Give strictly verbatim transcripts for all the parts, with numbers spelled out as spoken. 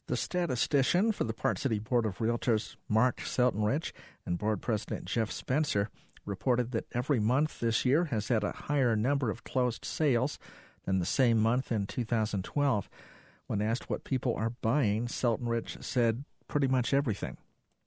The statistician for the Park City Board of Realtors, Mark Seltenrich, and Board President Jeff Spencer reported that every month this year has had a higher number of closed sales than the same month in two thousand twelve. When asked what people are buying, Seltenrich said pretty much everything.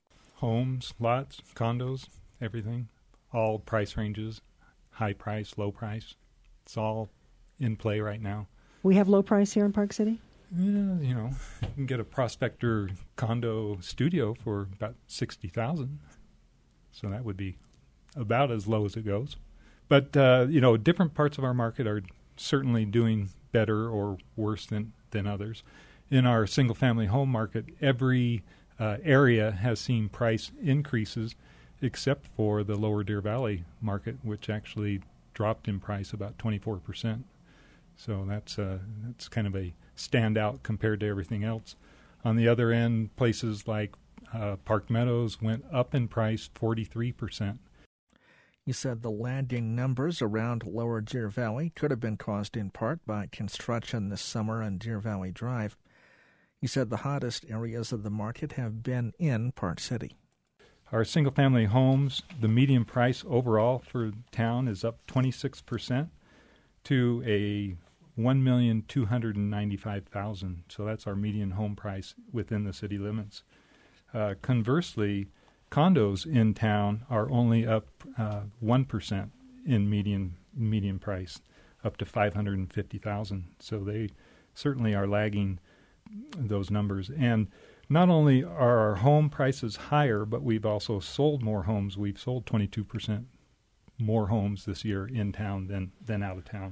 Homes, lots, condos, everything, all price ranges, high price, low price. It's all in play right now. We have low price here in Park City? Yeah, you know, you can get a Prospector condo studio for about sixty thousand dollars. So that would be about as low as it goes. But, uh, you know, different parts of our market are certainly doing better or worse than, than others. In our single-family home market, every uh, area has seen price increases except for the lower Deer Valley market, which actually dropped in price about twenty-four percent. So that's uh, that's kind of a standout compared to everything else. On the other end, places like uh, Park Meadows went up in price forty-three percent. He said the lagging numbers around Lower Deer Valley could have been caused in part by construction this summer on Deer Valley Drive. He said the hottest areas of the market have been in Park City. Our single-family homes, the median price overall for town is up twenty-six percent to a one million two hundred ninety-five thousand dollars. So that's our median home price within the city limits. Uh, conversely, condos in town are only up uh, one percent in median median price, up to five hundred fifty thousand dollars. So they certainly are lagging those numbers. And not only are our home prices higher, but we've also sold more homes. We've sold twenty-two percent more homes this year in town than, than out of town.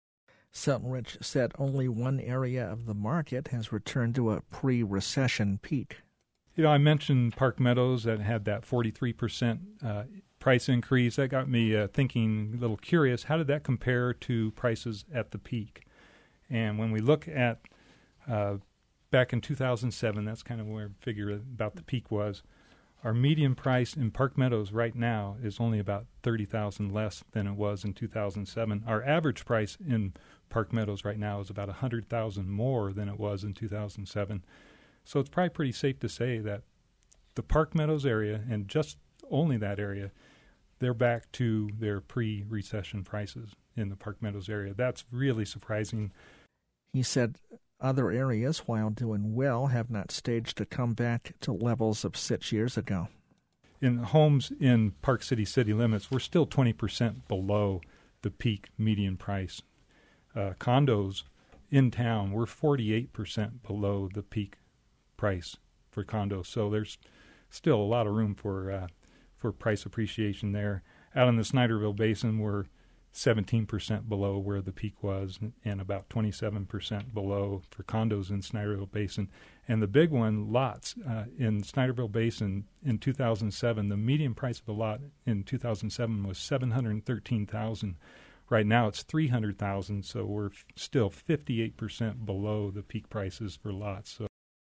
Seltenrich said only one area of the market has returned to a pre-recession peak. You know, I mentioned Park Meadows that had that forty-three percent uh, price increase. That got me uh, thinking, a little curious, how did that compare to prices at the peak? And when we look at uh, back in two thousand seven, that's kind of where I figure about the peak was. Our median price in Park Meadows right now is only about thirty thousand dollars less than it was in two thousand seven. Our average price in Park Meadows right now is about one hundred thousand dollars more than it was in two thousand seven. So it's probably pretty safe to say that the Park Meadows area, and just only that area, they're back to their pre-recession prices in the Park Meadows area. That's really surprising. He said other areas, while doing well, have not staged a comeback to levels of six years ago. In homes in Park City city limits, we're still twenty percent below the peak median price. Uh, condos in town, we're forty-eight percent below the peak price for condos. So there's still a lot of room for uh, for price appreciation there. Out in the Snyderville Basin, we're seventeen percent below where the peak was, and about twenty-seven percent below for condos in Snyderville Basin. And the big one, lots, uh, in Snyderville Basin in two thousand seven, the median price of a lot in two thousand seven was seven hundred thirteen thousand dollars. Right now it's three hundred thousand dollars, so we're f- still fifty-eight percent below the peak prices for lots. So.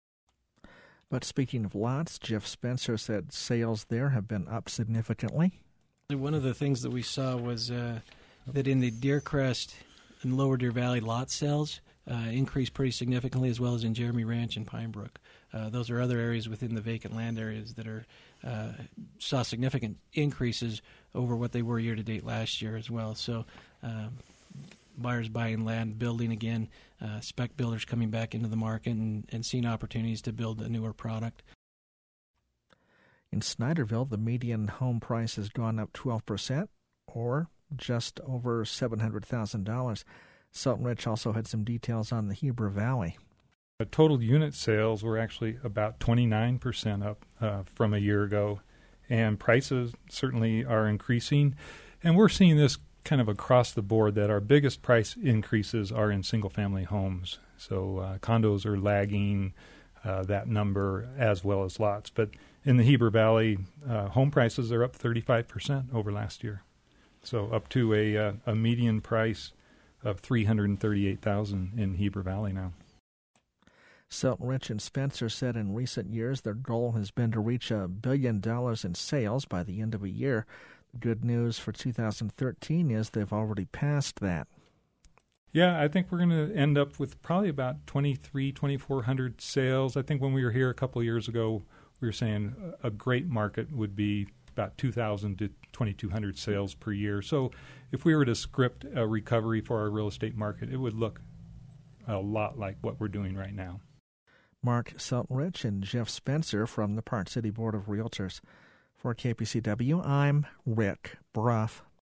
But speaking of lots, Jeff Spencer said sales there have been up significantly. One of the things that we saw was uh, that in the Deercrest and Lower Deer Valley lot sales uh, increased pretty significantly, as well as in Jeremy Ranch and Pine Brook. Uh, those are other areas within the vacant land areas that are uh, saw significant increases over what they were year-to-date last year as well. So um, buyers buying land, building again, uh, spec builders coming back into the market and, and seeing opportunities to build a newer product. In Snyderville, the median home price has gone up twelve percent, or just over seven hundred thousand dollars. Seltenrich also had some details on the Heber Valley. The total unit sales were actually about twenty-nine percent up uh, from a year ago, and prices certainly are increasing. And we're seeing this kind of across the board, that our biggest price increases are in single-family homes. So uh, condos are lagging uh, that number as well as lots. But in the Heber Valley, uh, home prices are up thirty-five percent over last year. So up to a, uh, a median price of three hundred thirty-eight thousand dollars in Heber Valley now. Seltenrich and Spencer said in recent years their goal has been to reach a billion dollars in sales by the end of a year. The good news for two thousand thirteen is they've already passed that. Yeah, I think we're going to end up with probably about twenty-three, twenty-four hundred sales. I think when we were here a couple of years ago, we were saying a great market would be about two thousand to twenty-two hundred sales per year. So if we were to script a recovery for our real estate market, it would look a lot like what we're doing right now. Mark Seltenrich and Jeff Spencer from the Park City Board of Realtors. For K P C W, I'm Rick Bruff.